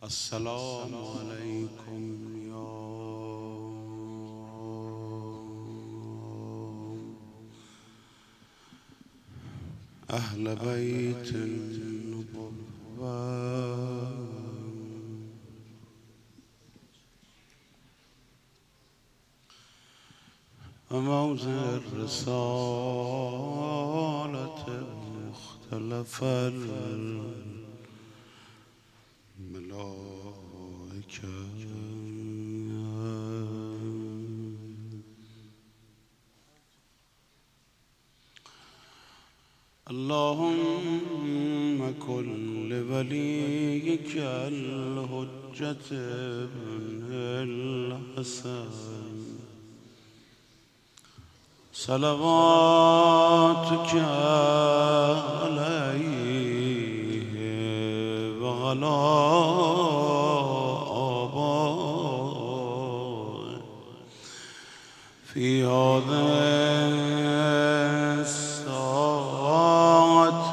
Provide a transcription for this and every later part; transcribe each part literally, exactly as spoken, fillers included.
السلام عليكم يا أهل بيت النبوة وموضع الرسالة مختلف الملائكة اللهم كن لوليك الحجة ابن الحسن صلواتك عليه وعلى آبائه في هذه الساعة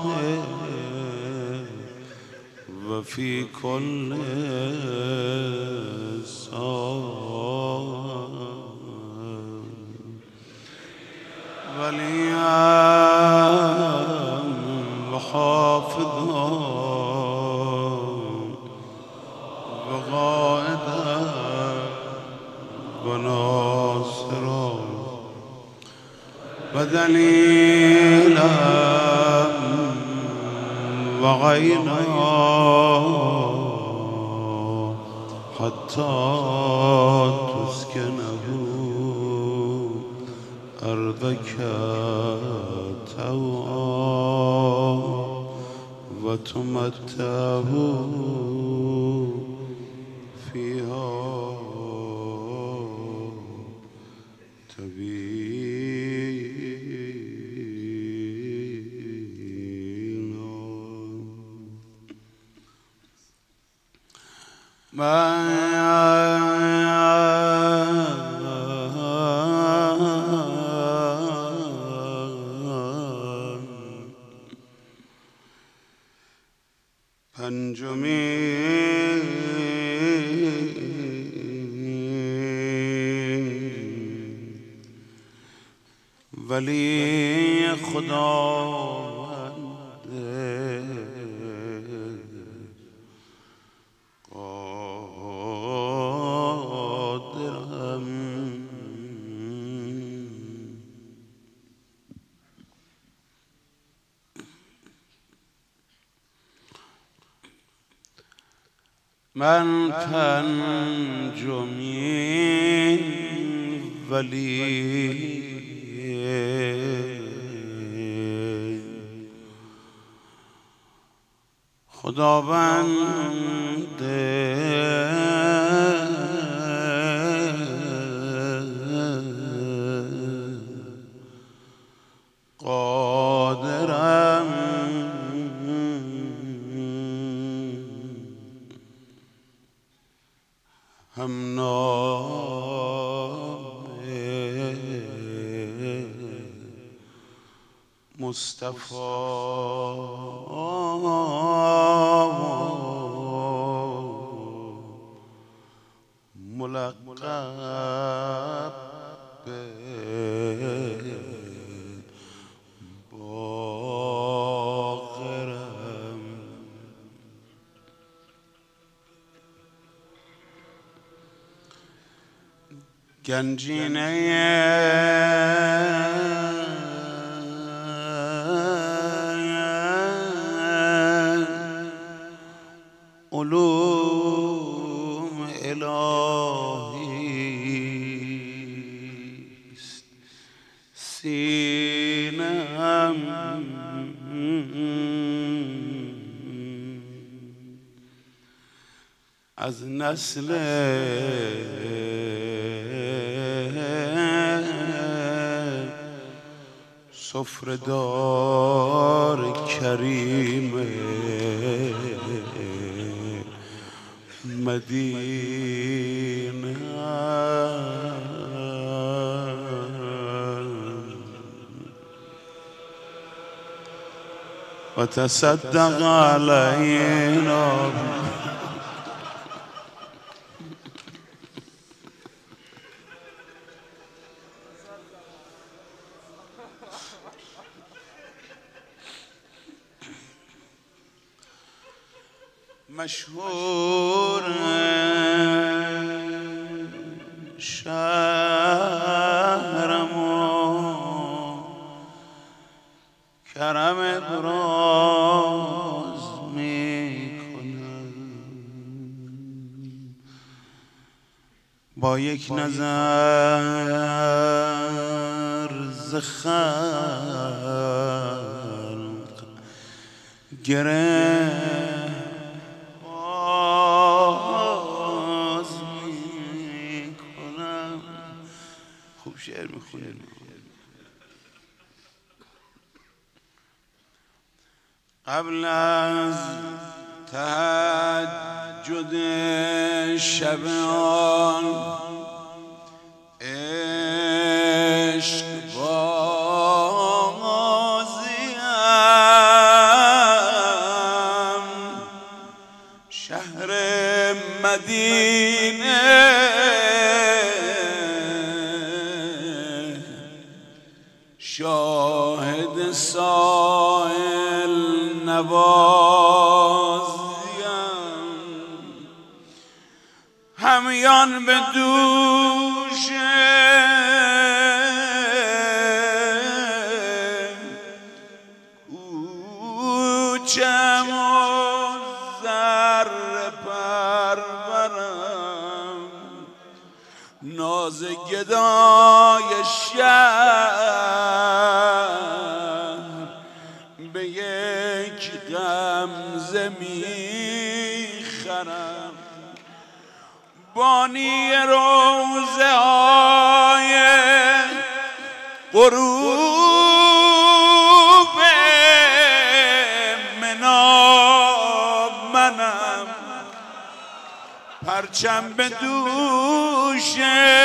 وفي كل ساعة وليا وحافظا وقائدا وناصرا ودليلا وعينا حتى تسكنه أرضك توعا وتمتعه فيها تبينا پنجمین ولی خداوند قادرم من پنجمین ولی خداوند قادرم هم نام مصطفی ملقب به باقرم گنجینه علوم الهی است سینه‌ام از نسل سفره‌دار کریم مدینه و تصدق علینا مشهور شهرم و کرم دراز می کنم، با یک نظر ز خلق گره باز می کنم. خوب شعر میخونیم. قبل از تهجد شب آن عشق بازیم شهر مدینه شاهد سائل نوازیم همیان به دوش کوچم و ذره پرورم ناز گدای شهر به یک غمزه میخرم بانی روزه های غروب منا منم پرچم به دوش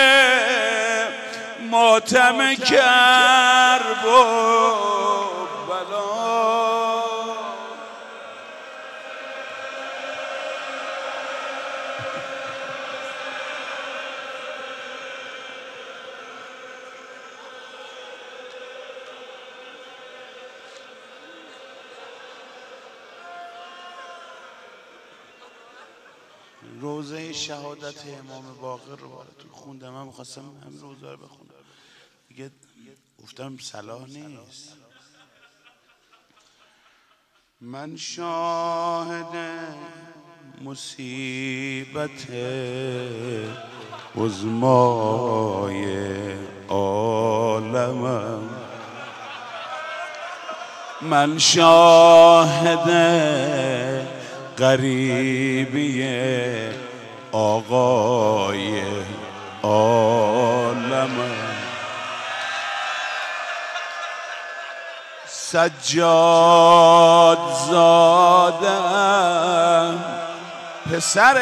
ماتم کرب و بلا روزه شهادت امام باقر رو براتون خوندم. من می‌خواستم همین روزه رو بخونم دیگه، گفتم صلاح نیست. من شاهد مصیبت عظمای عالمم، من شاهد غریبی آقای عالمم، سجاد زادم پسر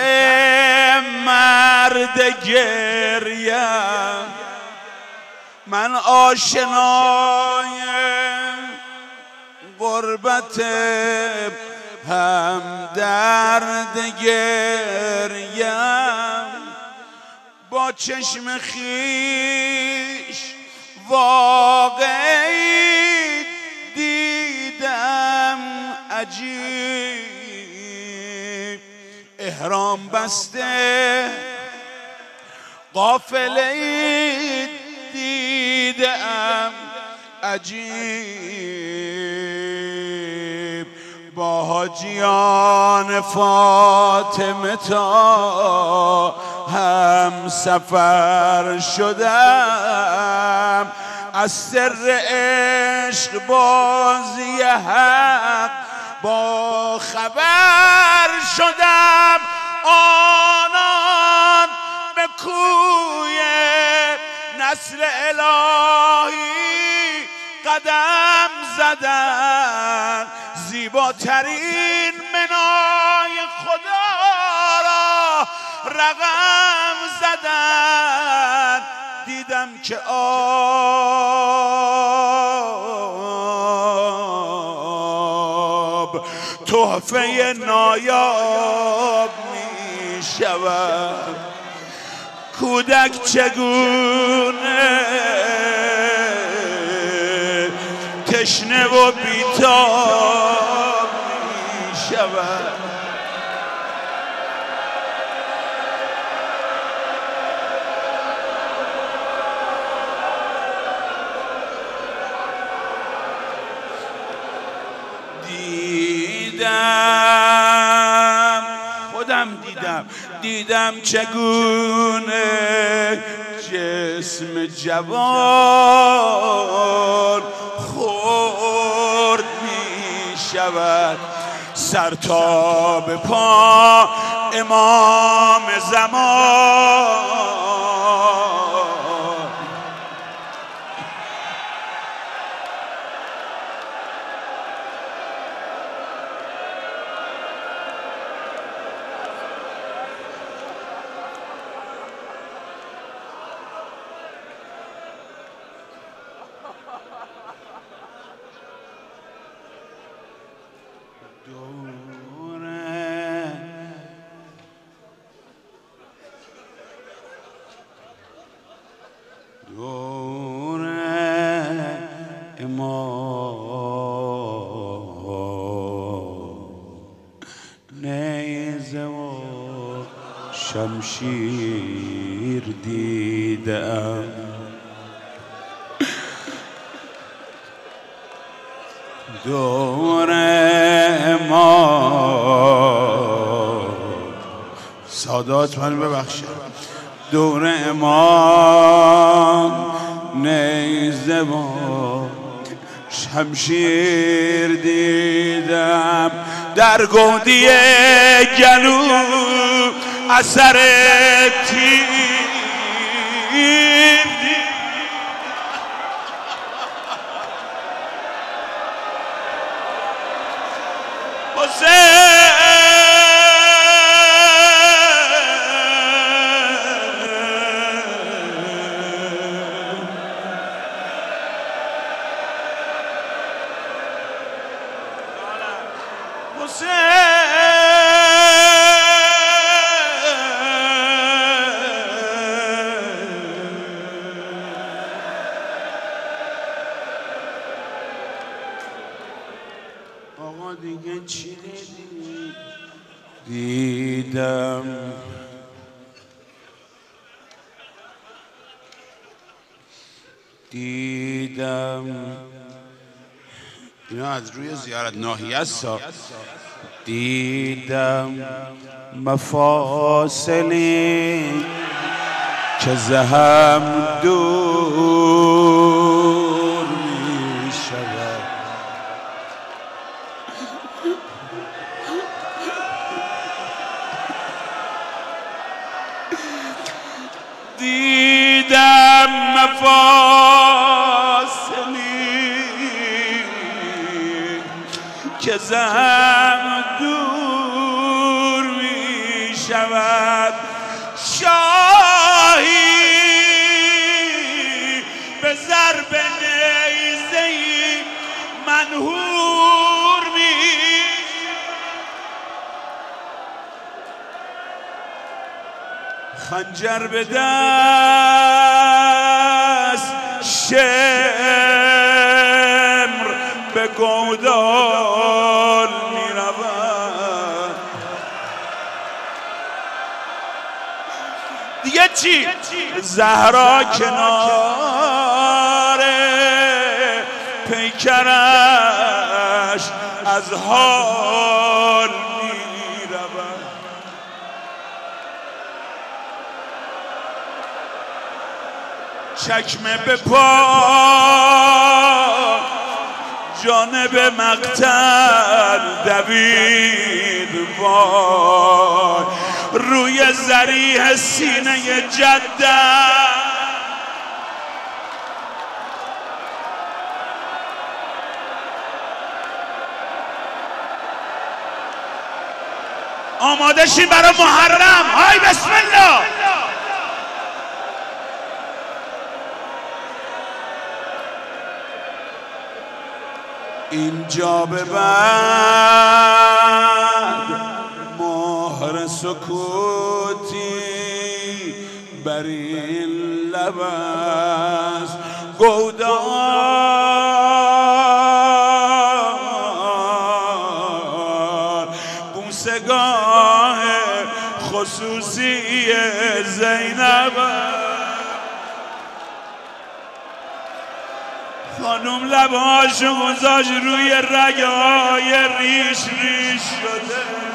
مرد گریم، من آشنای غربت هم درد گریم، با چشم خیش واقعی دیدم عجیب، احرام بسته قافله دیدم عجیب، با حاجیان فاطمه تا هم سفر شدم، از سر عشق بازی حق با خبر شدم، آنان به کوی نسل الهی قدم زدن، زیباترین منای خدا را رقم زدن، دیدم که آب تحفه نایاب می شود، کودک چگونه تشنه و بیتاب می شود. دیدم چگونه جسم جوان خرد می شود سر تا به پا امام زمان. دور امام نیزه و شمشیر دیدم، دور امام سادات من ببخشید، دور امام نیزه و شمشیر دیدم، در گودی گلو اثر تیر آقا دیگه چی دیدی؟ دیدم دیدم اینا از روی زیارت ناحیه است. دیدم مفاصلی که زهم دور می شود، دیدم مفاصلی که زهم دور می شود، شاهی به ضرب نیزه‌ای منهور می خنجر به دست شمر به گودال می رود. دیگه چی؟ زهرا کنار پیکرش از حال می رود. چکمه به پا جانب مقتل دوید، وای روی ذریح سینه جدم آماده شیم برای محرم. های بسم الله. اینجا به بعد مهر سکوتی بر این لب است، گودال بوسگاه خصوصی زینب، خانم لباشو گذاشت روی رگای ریش ریش شده.